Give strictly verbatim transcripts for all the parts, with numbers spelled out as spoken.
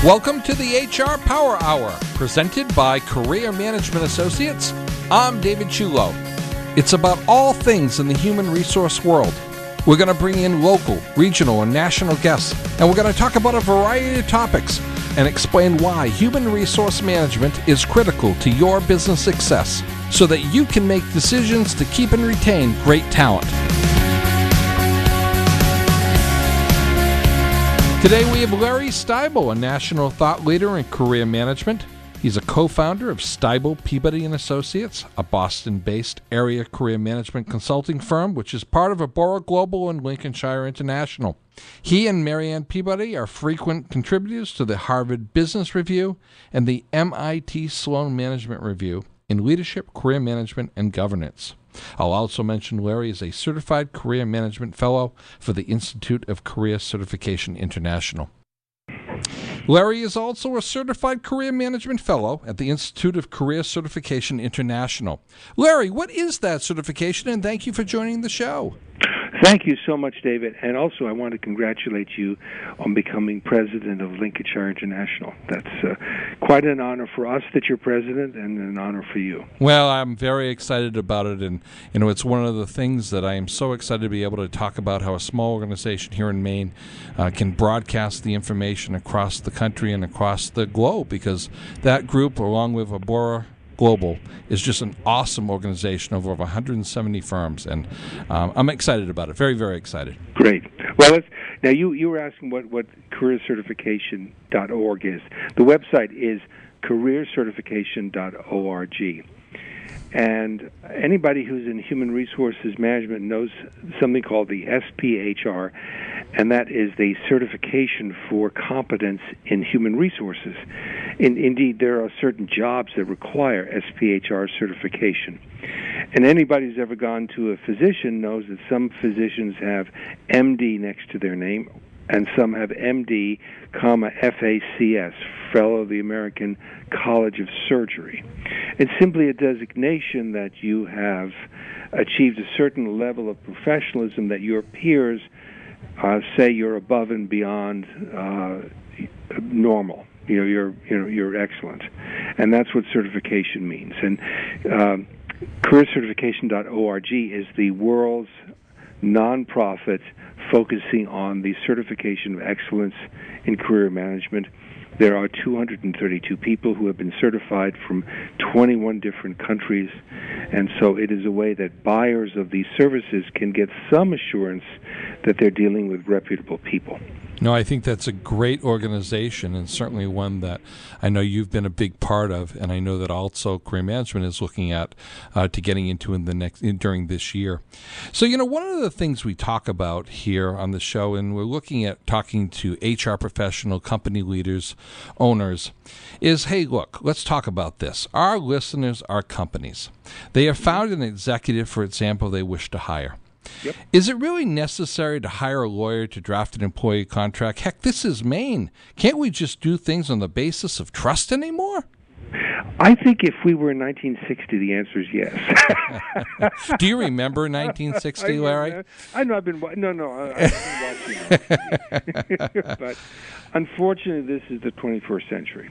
Welcome to the H R Power Hour, presented by Career Management Associates. I'm David Chulo. It's about all things in the human resource world. We're going to bring in local, regional, and national guests, and we're going to talk about a variety of topics and explain why human resource management is critical to your business success so that you can make decisions to keep and retain great talent. Today we have Larry Steibel, a national thought leader in career management. He's a co-founder of Steibel, Peabody and Associates, a Boston-based area career management consulting firm, which is part of Abora Global and Lincolnshire International. He and Marianne Peabody are frequent contributors to the Harvard Business Review and the M I T Sloan Management Review in leadership, career management, and governance. I'll also mention Larry is a certified career management fellow for the Institute of Career Certification International. Larry is also a certified career management fellow at the Institute of Career Certification International. Larry, what is that certification, and thank you for joining the show. Thank you so much, David. And also, I want to congratulate you on becoming president of Lincolnshire International. That's uh, quite an honor for us that you're president, and an honor for you. Well, I'm very excited about it, and you know, it's one of the things that I am so excited to be able to talk about, how a small organization here in Maine uh, can broadcast the information across the country and across the globe, because that group, along with Abora Global, is just an awesome organization of over one hundred seventy firms, and um, I'm excited about it. Very, very excited. Great. Well, let's, now you, you were asking what, what career certification dot org is. The website is career certification dot org. And anybody who's in human resources management knows something called the S P H R, and that is the certification for competence in human resources. In, indeed, there are certain jobs that require S P H R certification. And anybody who's ever gone to a physician knows that some physicians have M D next to their name, and some have M D, comma, F A C S, Fellow of the American College of Surgery. It's simply a designation that you have achieved a certain level of professionalism that your peers uh, say you're above and beyond uh, normal. You know, you're you know you're excellent, and that's what certification means. And um, career certification dot org is the world's nonprofit focusing on the certification of excellence in career management. There are two hundred thirty-two people who have been certified from twenty-one different countries, and so it is a way that buyers of these services can get some assurance that they're dealing with reputable people. No, I think that's a great organization, and certainly one that I know you've been a big part of, and I know that also Career Management is looking at uh, to getting into in the next in, during this year. So, you know, one of the things we talk about here on the show, and we're looking at talking to H R professional, company leaders, owners, is, hey, look, let's talk about this. Our listeners are companies. They have found an executive, for example, they wish to hire. Yep. Is it really necessary to hire a lawyer to draft an employee contract? Heck, this is Maine. Can't we just do things on the basis of trust anymore? I think if we were in nineteen sixty, the answer is yes. Do you remember nineteen sixty, Larry? I know I've been no, no, I've been watching, but unfortunately, this is the twenty-first century.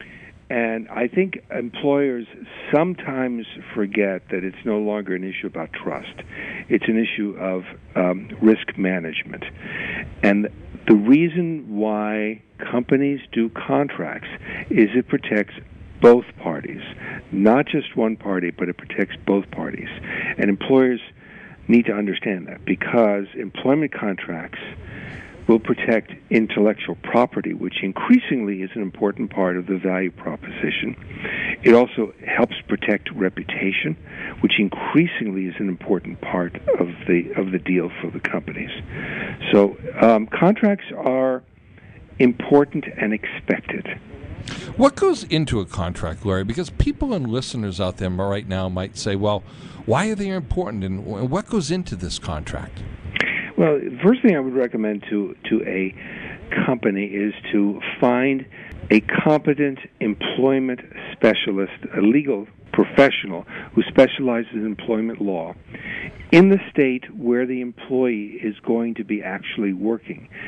And I think employers sometimes forget that it's no longer an issue about trust. It's an issue of um, risk management. And the reason why companies do contracts is it protects both parties, not just one party, but it protects both parties. And employers need to understand that, because employment contracts will protect intellectual property, which increasingly is an important part of the value proposition. It also helps protect reputation, which increasingly is an important part of the of the deal for the companies. So um, contracts are important and expected. What goes into a contract, Larry? Because people and listeners out there right now might say, well, why are they important, and what goes into this contract? Well, the first thing I would recommend to, to a company is to find a competent employment specialist, a legal professional who specializes in employment law in the state where the employee is going to be actually working.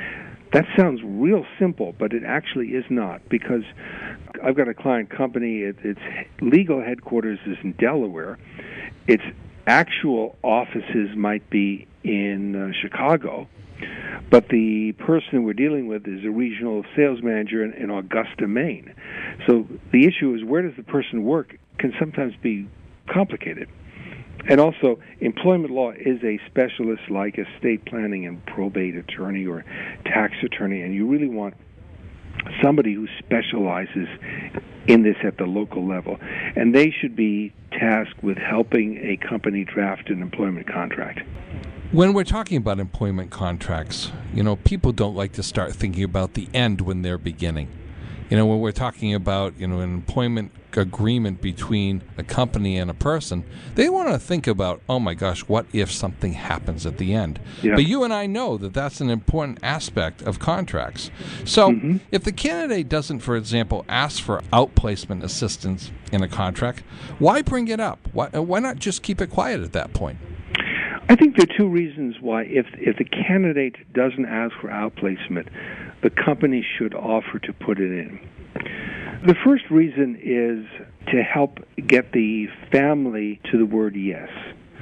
That sounds real simple, but it actually is not, because I've got a client company. It, its legal headquarters is in Delaware. Its actual offices might be in uh, Chicago, but the person we're dealing with is a regional sales manager in, in Augusta, Maine. So the issue is, where does the person work can sometimes be complicated. And also, employment law is a specialist like estate planning and probate attorney or tax attorney, and you really want somebody who specializes in this at the local level. And they should be tasked with helping a company draft an employment contract. When we're talking about employment contracts, you know, people don't like to start thinking about the end when they're beginning. You know, when we're talking about, you know, an employment agreement between a company and a person, they want to think about, oh my gosh, what if something happens at the end? Yeah. But you and I know that that's an important aspect of contracts. So mm-hmm. if the candidate doesn't, for example, ask for outplacement assistance in a contract, why bring it up? Why, why not just keep it quiet at that point? I think there are two reasons why. If if the candidate doesn't ask for outplacement, the company should offer to put it in. The first reason is to help get the family to the word yes.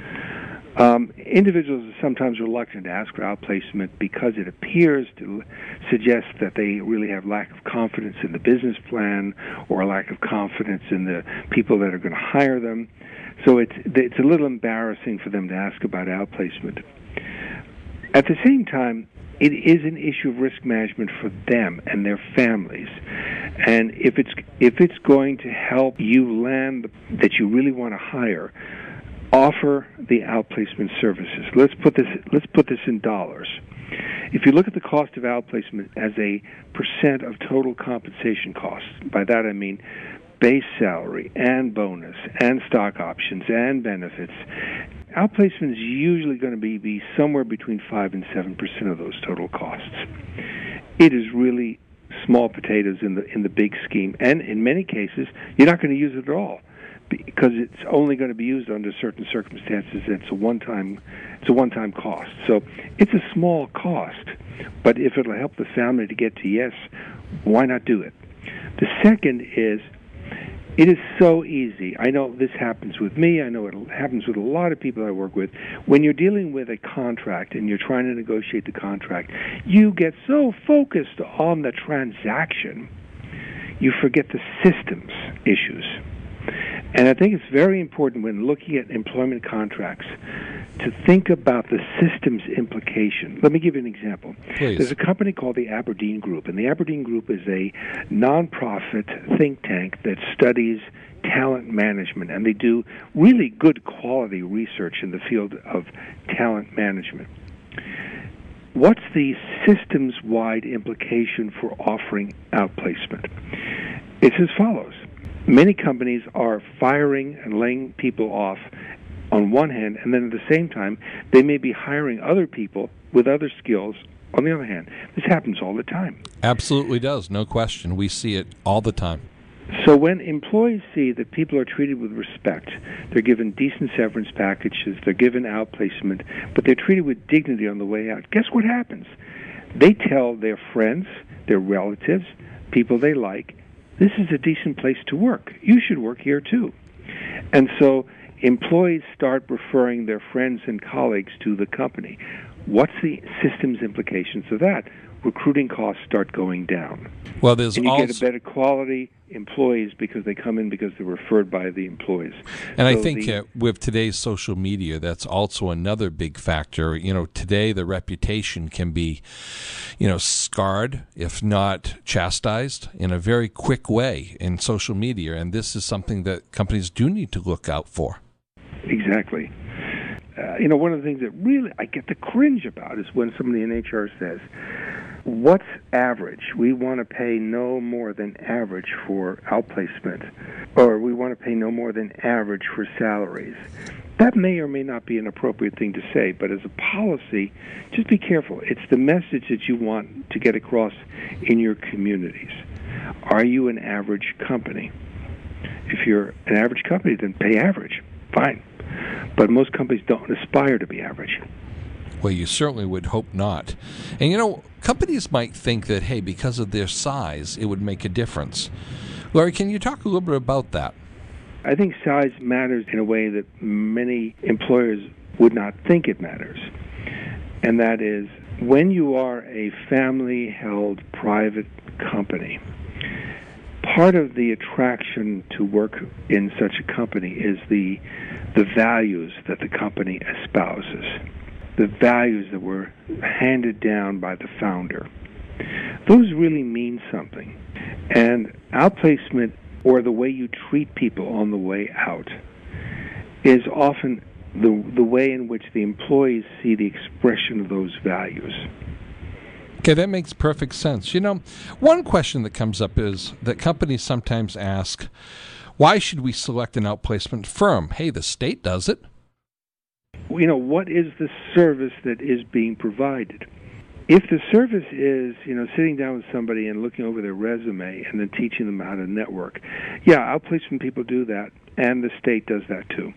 Um, individuals are sometimes reluctant to ask for outplacement because it appears to suggest that they really have lack of confidence in the business plan or a lack of confidence in the people that are going to hire them. So it's it's a little embarrassing for them to ask about outplacement. At the same time, it is an issue of risk management for them and their families. And if it's if it's going to help you land that you really want to hire, offer the outplacement services. Let's put this let's put this in dollars. If you look at the cost of outplacement as a percent of total compensation costs, by that I mean base salary and bonus and stock options and benefits, outplacement is usually going to be, be somewhere between five and seven percent of those total costs. It is really small potatoes in the in the big scheme, and in many cases, you're not going to use it at all because it's only going to be used under certain circumstances. It's a one-time it's a one-time cost. So it's a small cost, but if it'll help the family to get to yes, why not do it? The second is, it is so easy. I know this happens with me. I know it happens with a lot of people I work with. When you're dealing with a contract and you're trying to negotiate the contract, you get so focused on the transaction, you forget the systems issues. And I think it's very important when looking at employment contracts to think about the systems implication. Let me give you an example. Please. There's a company called the Aberdeen Group, and the Aberdeen Group is a nonprofit think tank that studies talent management, and they do really good quality research in the field of talent management. What's the systems-wide implication for offering outplacement? It's as follows. Many companies are firing and laying people off on one hand, and then at the same time, they may be hiring other people with other skills on the other hand. This happens all the time. Absolutely does, no question. We see it all the time. So when employees see that people are treated with respect, they're given decent severance packages, they're given outplacement, but they're treated with dignity on the way out, guess what happens? They tell their friends, their relatives, people they like, this is a decent place to work. You should work here too. And so employees start referring their friends and colleagues to the company. What's the systems implications of that? Recruiting costs start going down. Well, there's and you also... get a better quality employees because they come in because they're referred by the employees. And so I think the, uh, with today's social media, that's also another big factor. You know, today the reputation can be, you know, scarred, if not chastised, in a very quick way in social media. And this is something that companies do need to look out for. Exactly. Uh, you know, one of the things that really I get the cringe about is when somebody in H R says, what's average? We want to pay no more than average for outplacement, or we want to pay no more than average for salaries. That may or may not be an appropriate thing to say, but as a policy, just be careful. It's the message that you want to get across in your communities. Are you an average company? If you're an average company, then pay average. Fine. But most companies don't aspire to be average. Well, you certainly would hope not. And, you know, companies might think that, hey, because of their size, it would make a difference. Larry, can you talk a little bit about that? I think size matters in a way that many employers would not think it matters. And that is, when you are a family-held private company, part of the attraction to work in such a company is the the values that the company espouses, the values that were handed down by the founder. Those really mean something. And outplacement, or the way you treat people on the way out, is often the the way in which the employees see the expression of those values. Okay, that makes perfect sense. You know, one question that comes up is that companies sometimes ask, why should we select an outplacement firm? Hey, the state does it. You know, what is the service that is being provided? If the service is, you know, sitting down with somebody and looking over their resume and then teaching them how to network, yeah, outplacement people do that, and the state does that too.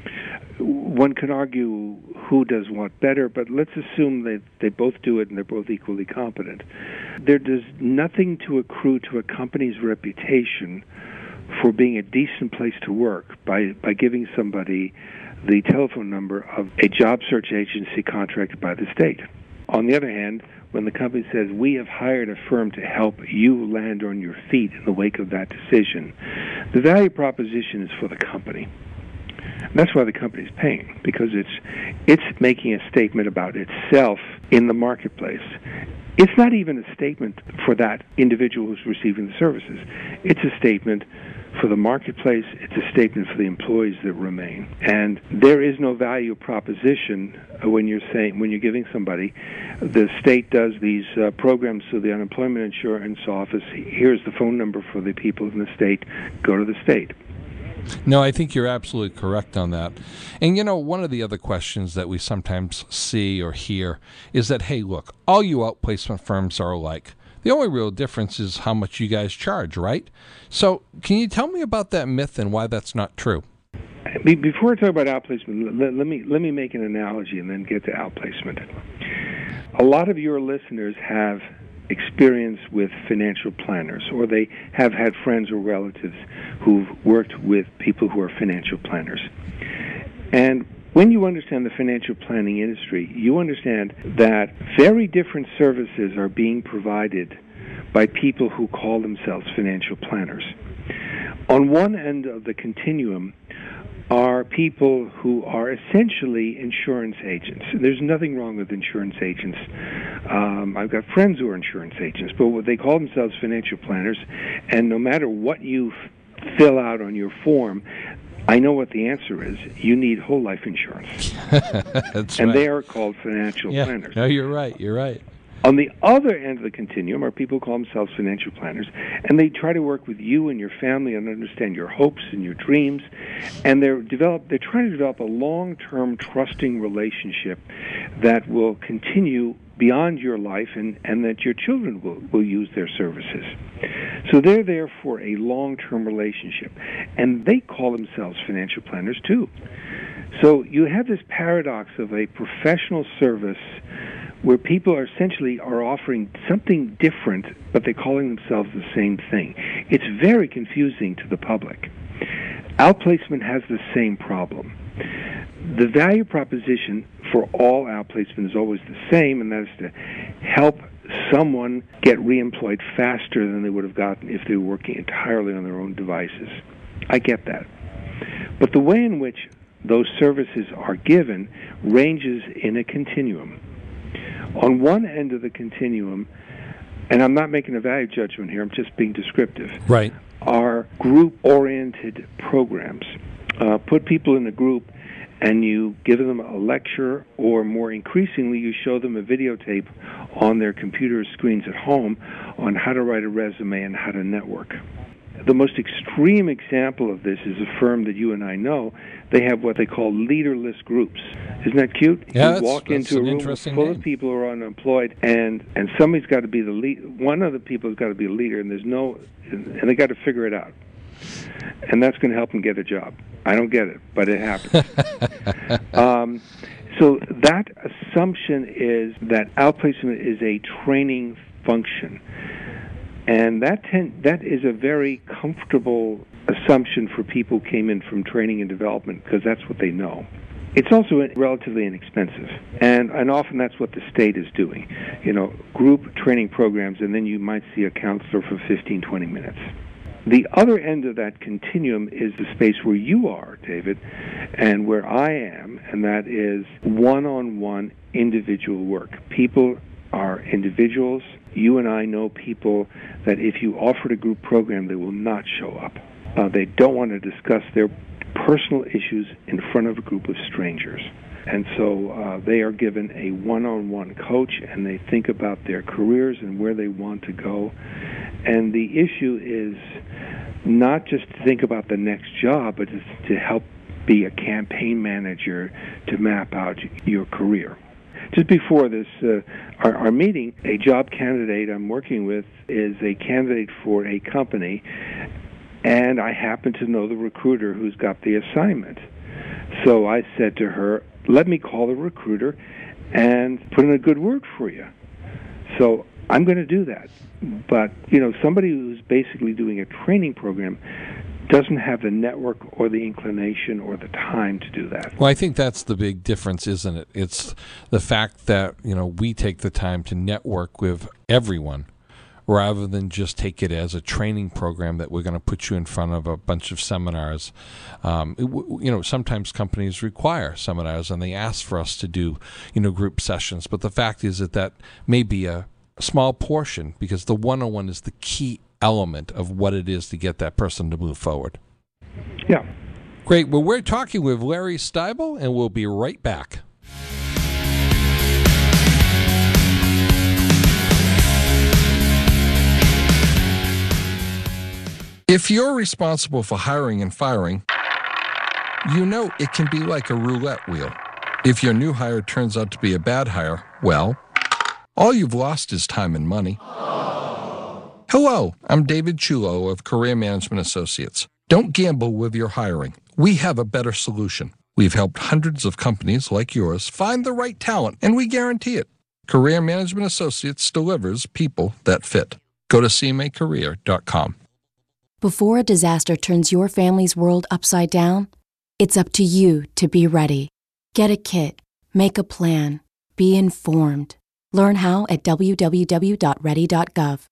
One can argue who does what better, but let's assume that they both do it and they're both equally competent. There does nothing to accrue to a company's reputation for being a decent place to work by, by giving somebody the telephone number of a job search agency contracted by the state. On the other hand, when the company says, we have hired a firm to help you land on your feet in the wake of that decision, the value proposition is for the company. And that's why the company is paying, because it's it's making a statement about itself in the marketplace. It's not even a statement for that individual who's receiving the services. It's a statement for the marketplace. It's a statement for the employees that remain. And there is no value proposition when you're saying, when you're giving somebody, the state does these uh, programs through the unemployment insurance office. Here's the phone number for the people in the state. Go to the state. No, I think you're absolutely correct on that. And, you know, one of the other questions that we sometimes see or hear is that, hey, look, all you outplacement firms are alike. The only real difference is how much you guys charge, right? So can you tell me about that myth and why that's not true? Before I talk about outplacement, let, let me let me make an analogy and then get to outplacement. A lot of your listeners have experience with financial planners, or they have had friends or relatives who've worked with people who are financial planners. And when you understand the financial planning industry, you understand that very different services are being provided by people who call themselves financial planners. On one end of the continuum are people who are essentially insurance agents. There's nothing wrong with insurance agents. Um, I've got friends who are insurance agents, but what they call themselves financial planners, and no matter what you f- fill out on your form, I know what the answer is. You need whole life insurance. That's and right. They are called financial yeah. planners. No, you're right. You're right. On the other end of the continuum are people who call themselves financial planners, and they try to work with you and your family and understand your hopes and your dreams, and they're develop they're trying to develop a long-term trusting relationship that will continue beyond your life, and, and that your children will, will use their services. So they're there for a long-term relationship, and they call themselves financial planners too. So you have this paradox of a professional service where people are essentially are offering something different, but they're calling themselves the same thing. It's very confusing to the public. Outplacement has the same problem. The value proposition for all outplacement is always the same, and that is to help someone get reemployed faster than they would have gotten if they were working entirely on their own devices. I get that. But the way in which those services are given ranges in a continuum. On one end of the continuum, and I'm not making a value judgment here, I'm just being descriptive, right, are group-oriented programs. Uh, put people in a group and you give them a lecture, or more increasingly, you show them a videotape on their computer screens at home on how to write a resume and how to network. The most extreme example of this is a firm that you and I know. They have what they call leaderless groups. Isn't that cute? Yeah, you that's, walk that's into a an room interesting full name. of people who are unemployed, and, and somebody's got to be the lead. One of the people has got to be a leader, and there's no, and they got to figure it out. And that's going to help them get a job. I don't get it, but it happens. um, So that assumption is that outplacement is a training function. And that ten, that is a very comfortable assumption for people who came in from training and development, because that's what they know. It's also relatively inexpensive, and, and often that's what the state is doing. You know, group training programs, and then you might see a counselor for fifteen, twenty minutes. The other end of that continuum is the space where you are, David, and where I am, and that is one-on-one individual work. People are individuals. You and I know people that if you offered a group program, they will not show up. Uh, they don't want to discuss their personal issues in front of a group of strangers. And so uh, they are given a one-on-one coach, and they think about their careers and where they want to go. And the issue is not just to think about the next job, but to help be a campaign manager to map out your career. Just before this, uh, our, our meeting, a job candidate I'm working with is a candidate for a company, and I happen to know the recruiter who's got the assignment. So I said to her, let me call the recruiter and put in a good word for you. So I'm going to do that. But, you know, somebody who's basically doing a training program doesn't have the network or the inclination or the time to do that. Well, I think that's the big difference, isn't it? It's the fact that, you know, we take the time to network with everyone rather than just take it as a training program that we're going to put you in front of a bunch of seminars. Um, it, you know, sometimes companies require seminars and they ask for us to do, you know, group sessions. But the fact is that that may be a small portion, because the one-on-one is the key element of what it is to get that person to move forward. Yeah. Great. Well, we're talking with Larry Steibel, and we'll be right back. If you're responsible for hiring and firing, you know it can be like a roulette wheel. If your new hire turns out to be a bad hire, well, all you've lost is time and money. Hello, I'm David Chulo of Career Management Associates. Don't gamble with your hiring. We have a better solution. We've helped hundreds of companies like yours find the right talent, and we guarantee it. Career Management Associates delivers people that fit. Go to c m a career dot com. Before a disaster turns your family's world upside down, it's up to you to be ready. Get a kit, make a plan, be informed. Learn how at w w w dot ready dot gov.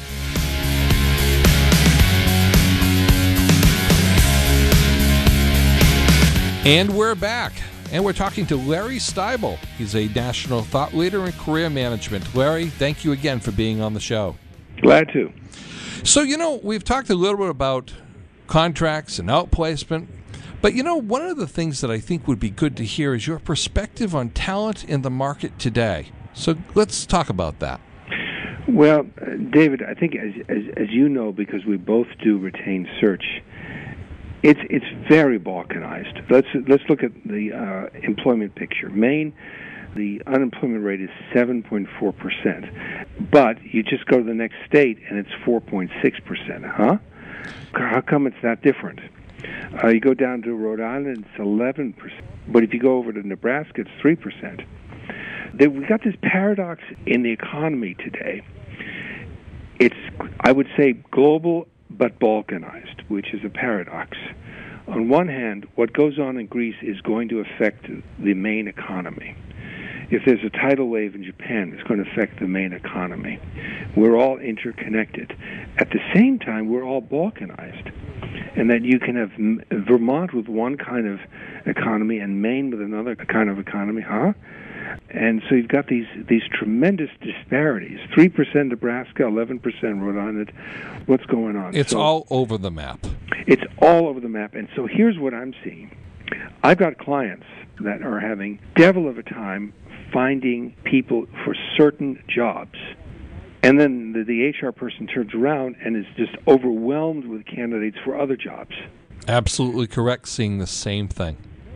And we're back, and we're talking to Larry Steibel. He's a national thought leader in career management. Larry, thank you again for being on the show. Glad to. So, you know, we've talked a little bit about contracts and outplacement, but, you know, one of the things that I think would be good to hear is your perspective on talent in the market today. So let's talk about that. Well, uh, David, I think as, as as you know, because we both do retained search, it's it's very balkanized. Let's let's look at the uh, employment picture. Maine, the unemployment rate is seven point four percent, but you just go to the next state and it's four point six percent. Huh? How come it's that different? Uh, you go down to Rhode Island, it's eleven percent, but if you go over to Nebraska, it's three percent. We've got this paradox in the economy today. It's, I would say, global but balkanized, which is a paradox. On one hand, what goes on in Greece is going to affect the main economy. If there's a tidal wave in Japan, it's going to affect the main economy. We're all interconnected. At the same time, we're all balkanized. And that you can have Vermont with one kind of economy and Maine with another kind of economy, huh? And so you've got these these tremendous disparities. three percent Nebraska, eleven percent Rhode Island. What's going on? It's so, all over the map. It's all over the map. And so here's what I'm seeing. I've got clients that are having devil of a time finding people for certain jobs. And then the, the H R person turns around and is just overwhelmed with candidates for other jobs. Absolutely correct, seeing the same thing.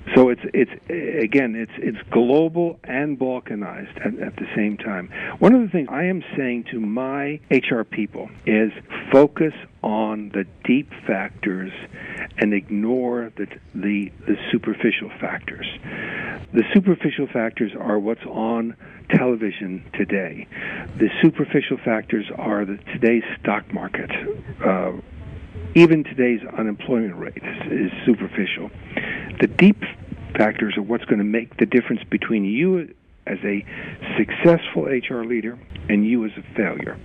So it's it's again it's it's global and balkanized at, at the same time. One of the things I am saying to my H R people is focus on the deep factors and ignore the the, the superficial factors. The superficial factors are what's on television today. The superficial factors are the today's stock market. Uh, even today's unemployment rate is, is superficial. The deep factors are what's going to make the difference between you as a successful H R leader and you as a failure.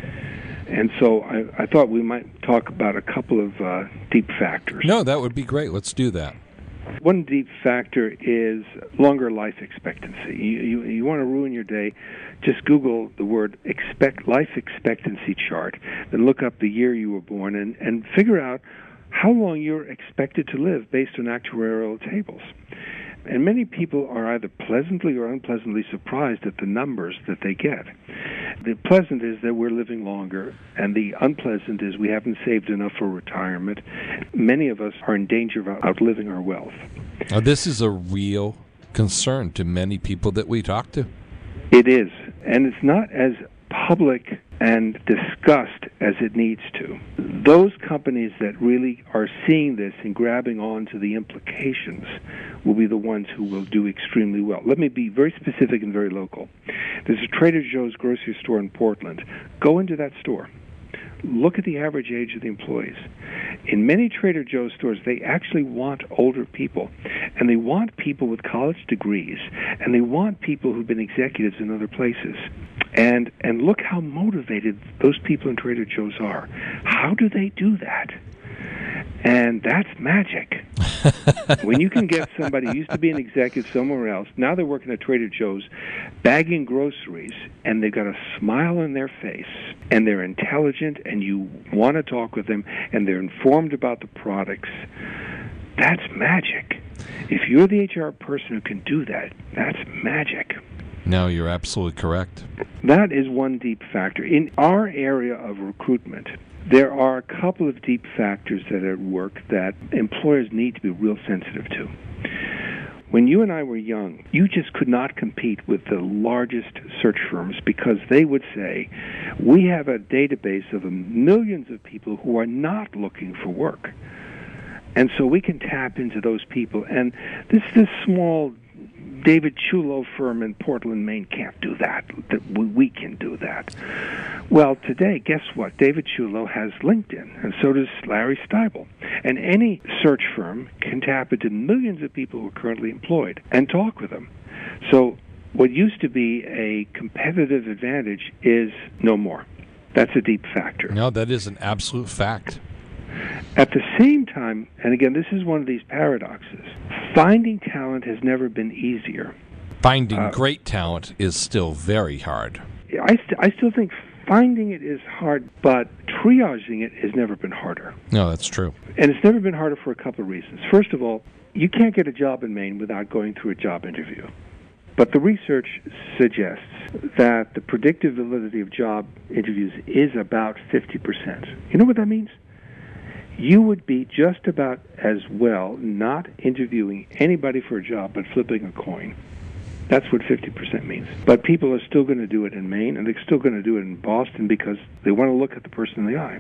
And so I, I thought we might talk about a couple of uh, deep factors. No, that would be great. Let's do that. One deep factor is longer life expectancy. You, you, you want to ruin your day, just Google the word expect life expectancy chart, then look up the year you were born and, and figure out how long you're expected to live based on actuarial tables. And many people are either pleasantly or unpleasantly surprised at the numbers that they get. The pleasant is that we're living longer, and the unpleasant is we haven't saved enough for retirement. Many of us are in danger of outliving our wealth. Now, this is a real concern to many people that we talk to. It is, and it's not as public and discussed as it needs to. Those companies that really are seeing this and grabbing on to the implications will be the ones who will do extremely well. Let me be very specific and very local. There's a Trader Joe's grocery store in Portland. Go into that store. Look at the average age of the employees. In many Trader Joe's stores, they actually want older people, and they want people with college degrees, and they want people who've been executives in other places. And and look how motivated those people in Trader Joe's are. How do they do that? And that's magic. When you can get somebody who used to be an executive somewhere else, now they're working at Trader Joe's, bagging groceries, and they've got a smile on their face, and they're intelligent, and you want to talk with them, and they're informed about the products, that's magic. If you're the H R person who can do that, that's magic. No, you're absolutely correct. That is one deep factor. In our area of recruitment, there are a couple of deep factors that are at work that employers need to be real sensitive to. When you and I were young, you just could not compete with the largest search firms because they would say, we have a database of millions of people who are not looking for work. And so we can tap into those people. And this this small David Chulo firm in Portland, Maine can't do that. We can do that. Well, today, guess what? David Chulo has LinkedIn, and so does Larry Steibel. And any search firm can tap into millions of people who are currently employed and talk with them. So what used to be a competitive advantage is no more. That's a deep factor. No, that is an absolute fact. At the same time, and again, this is one of these paradoxes, finding talent has never been easier. Finding uh, great talent is still very hard. I, st- I still think finding it is hard, but triaging it has never been harder. No, that's true. And it's never been harder for a couple of reasons. First of all, you can't get a job in Maine without going through a job interview. But the research suggests that the predictive validity of job interviews is about fifty percent. You know what that means? You would be just about as well not interviewing anybody for a job but flipping a coin. That's what fifty percent means. But people are still going to do it in Maine, and they're still going to do it in Boston because they want to look at the person in the eye.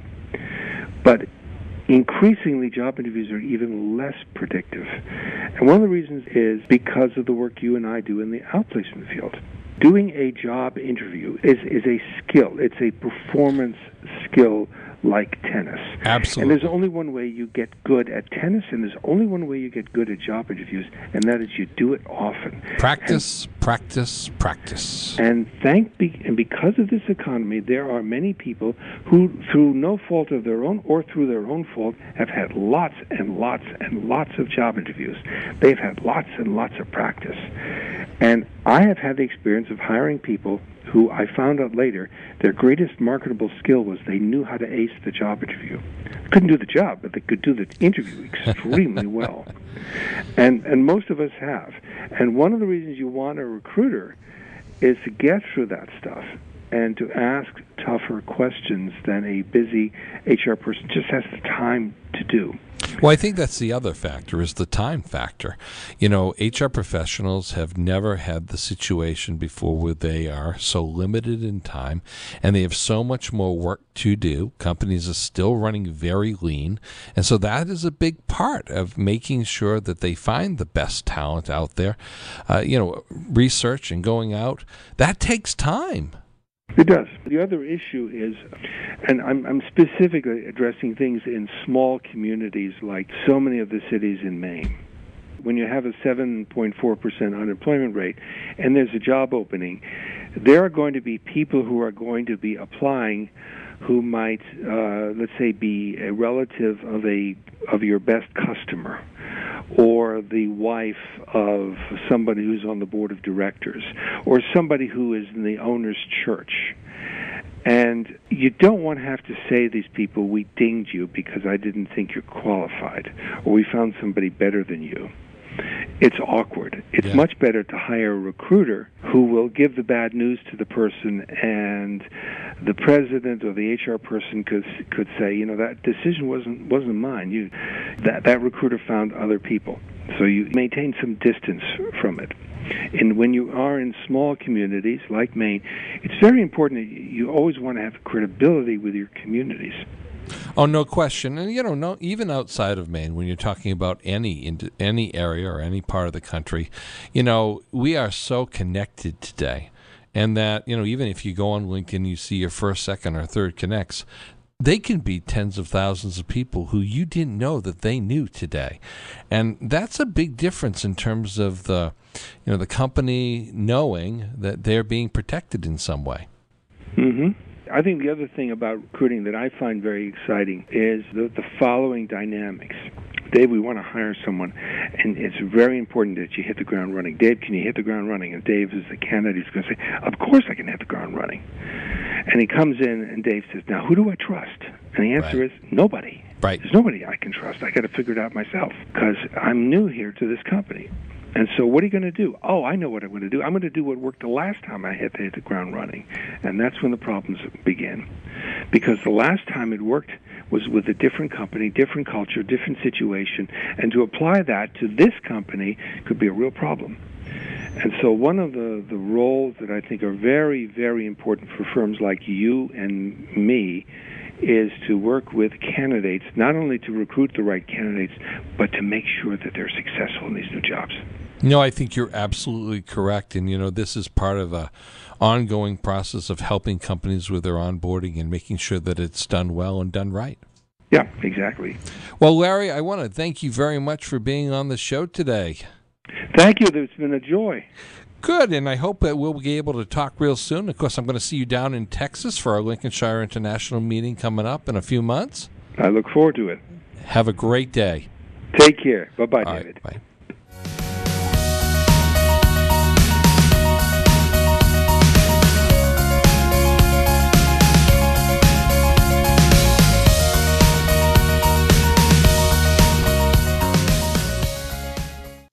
But increasingly, job interviews are even less predictive. And one of the reasons is because of the work you and I do in the outplacement field. Doing a job interview is, is a skill. It's a performance skill like tennis. Absolutely. And there's only one way you get good at tennis, and there's only one way you get good at job interviews, and that is you do it often. Practice, and, practice, practice. And thank be, and because of this economy, there are many people who, through no fault of their own or through their own fault, have had lots and lots and lots of job interviews. They've had lots and lots of practice. And I have had the experience of hiring people who I found out later their greatest marketable skill was they knew how to ace the job interview. Couldn't do the job, but they could do the interview extremely well. And and most of us have. And one of the reasons you want a recruiter is to get through that stuff and to ask tougher questions than a busy H R person just has the time to to do. Well, I think that's the other factor, is the time factor. You know, H R professionals have never had the situation before where they are so limited in time, and they have so much more work to do. Companies are still running very lean, and so that is a big part of making sure that they find the best talent out there. Uh, you know, research and going out, that takes time. It does. The other issue is, and I'm, I'm specifically addressing things in small communities like so many of the cities in Maine. When you have a seven point four percent unemployment rate and there's a job opening, there are going to be people who are going to be applying who might, uh, let's say, be a relative of a of your best customer, or the wife of somebody who's on the board of directors, or somebody who is in the owner's church. And you don't want to have to say to these people, we dinged you because I didn't think you're qualified, or we found somebody better than you. It's awkward. It's yeah. much better to hire a recruiter who will give the bad news to the person, and the president or the H R person could could say, you know, that decision wasn't wasn't mine. You that that recruiter found other people. So you maintain some distance from it. And when you are in small communities like Maine, it's very important that you always want to have credibility with your communities. Oh, no question. And, you know, no, even outside of Maine, when you're talking about any in, any area or any part of the country, you know, we are so connected today. And that, you know, even if you go on LinkedIn, you see your first, second, or third connects, they can be tens of thousands of people who you didn't know that they knew today. And that's a big difference in terms of the, you know, the company knowing that they're being protected in some way. Mm-hmm. I think the other thing about recruiting that I find very exciting is the, the following dynamics. Dave, we want to hire someone, and it's very important that you hit the ground running. Dave, can you hit the ground running? And Dave is the candidate. He's going to say, of course I can hit the ground running. And he comes in, and Dave says, now, who do I trust? And the answer right. is nobody. Right. There's nobody I can trust. I got to figure it out myself because I'm new here to this company. And so what are you going to do? Oh, I know what I'm going to do. I'm going to do what worked the last time I hit, hit the ground running. And that's when the problems begin. Because the last time it worked was with a different company, different culture, different situation. And to apply that to this company could be a real problem. And so one of the, the roles that I think are very, very important for firms like you and me is to work with candidates, not only to recruit the right candidates, but to make sure that they're successful in these new jobs. No, I think you're absolutely correct. And, you know, this is part of a ongoing process of helping companies with their onboarding and making sure that it's done well and done right. Yeah, exactly. Well, Larry, I want to thank you very much for being on the show today. Thank you. It's been a joy. Good, and I hope that we'll be able to talk real soon. Of course, I'm going to see you down in Texas for our Lincolnshire International meeting coming up in a few months. I look forward to it. Have a great day. Take care. Bye-bye, All David. Right, bye.